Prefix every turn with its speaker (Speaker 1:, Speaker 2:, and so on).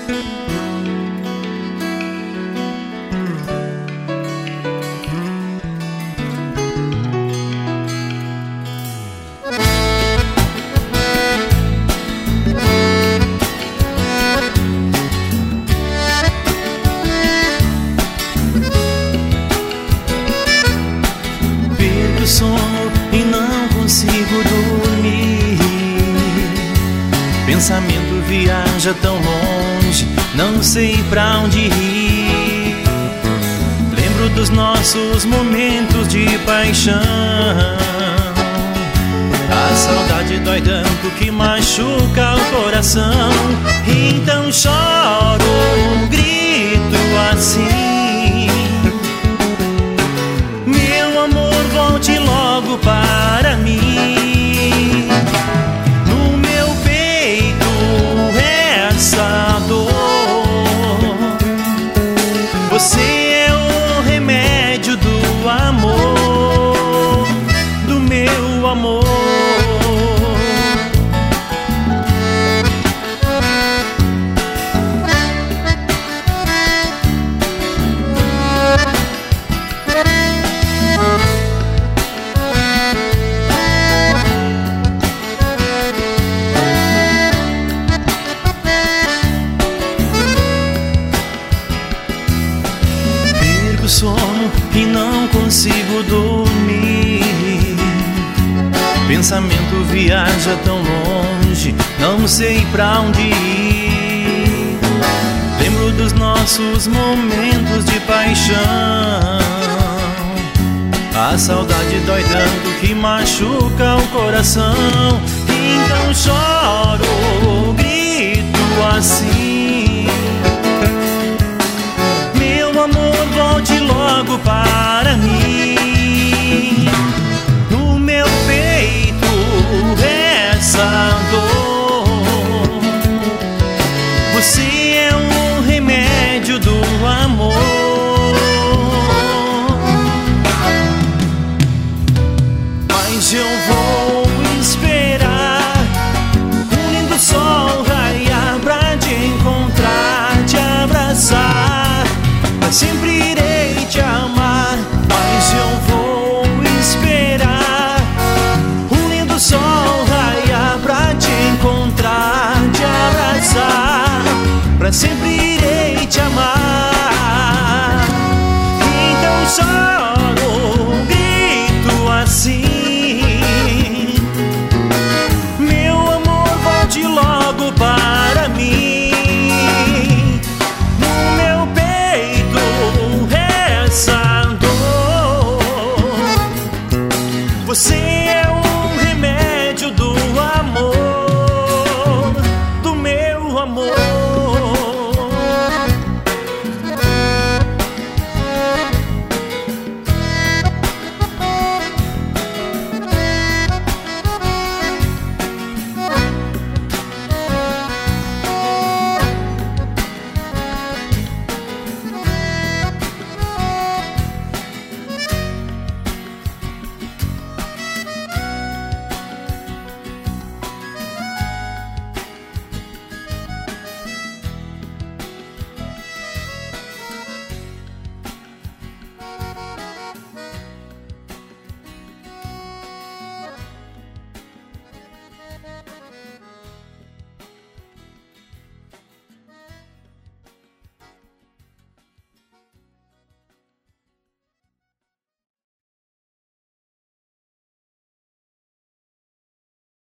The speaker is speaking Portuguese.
Speaker 1: Sono e não consigo dormir. Pensamento viaja tão longe, não sei pra onde ir. Lembro dos nossos momentos de paixão. A saudade dói tanto que machuca o coração. Então choro, grito assim: volte logo para mim. No meu peito essa dor. Você é o remédio do amor, do meu amor. Sono e não consigo dormir. Pensamento viaja tão longe, não sei pra onde ir. Lembro dos nossos momentos de paixão. A saudade dói tanto que machuca o coração. Então choro, grito assim: meu amor, volte logo para mim. No meu peito essa dor. Você é o remédio do amor. Mas eu vou esperar um lindo sol raiar pra te encontrar, te abraçar. Sempre irei te amar, mas eu vou esperar um lindo sol raiar pra te encontrar, te abraçar. Pra sempre